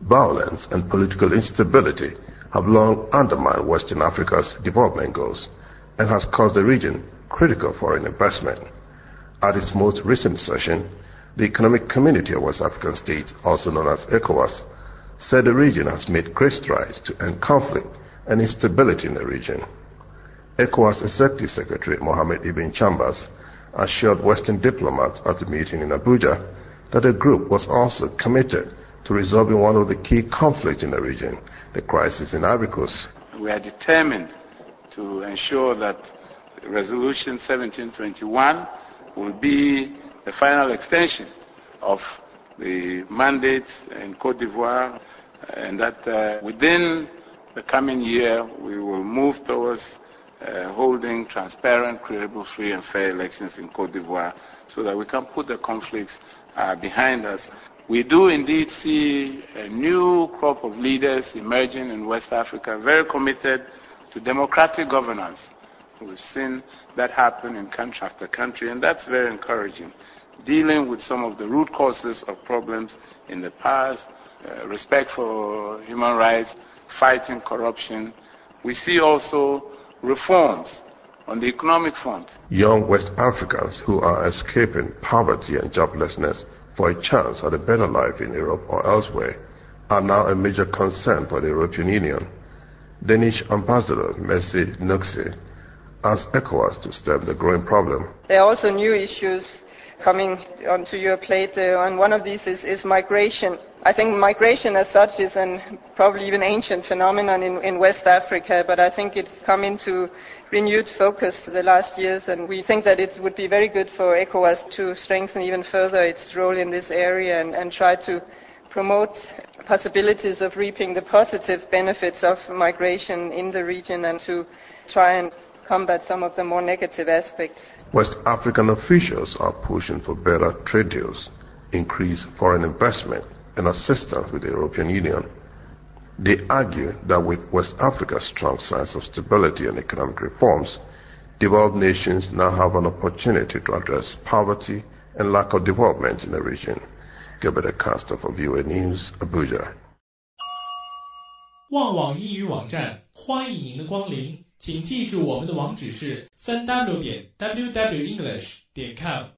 Violence and political instability have long undermined Western Africa's development goals and has caused the region critical foreign investment. At its most recent session, the Economic Community of West African States, also known as ECOWAS, said the region has made great strides to end conflict and instability in the region. ECOWAS Executive Secretary Mohamed Ibn Chambers assured Western diplomats at a meeting in Abuja that the group was also committed to resolving one of the key conflicts in the region, the crisis in Ivory Coast. We are determined to ensure that Resolution 1721 will be the final extension of the mandate in Cote d'Ivoire, and that within the coming year we will move towards holding transparent, credible, free and fair elections in Cote d'Ivoire so that we can put the conflicts behind us. We do indeed see a new crop of leaders emerging in West Africa, very committed to democratic governance. We've seen that happen in country after country, and that's very encouraging. Dealing with some of the root causes of problems in the past, respect for human rights, fighting corruption. We see also reforms on the economic front. Young West Africans who are escaping poverty and joblessness for a chance at a better life in Europe or elsewhere are now a major concern for the European Union. Danish Ambassador Mercy Nuxi asked ECOWAS to stem the growing problem. There are also new issues coming onto your plate, and one of these is migration. I think migration as such is probably even ancient phenomenon in West Africa, but I think it's come into renewed focus the last years, and we think that it would be very good for ECOWAS to strengthen even further its role in this area and try to promote possibilities of reaping the positive benefits of migration in the region and to try and combat some of the more negative aspects. West African officials are pushing for better trade deals, increased foreign investment, and assistance with the European Union. They argue that with West Africa's strong sense of stability and economic reforms, developed nations now have an opportunity to address poverty and lack of development in the region. Gilbert Caster for VOA News, Abuja. 旺网英语网站欢迎您的光临，请记住我们的网址是 www.english.com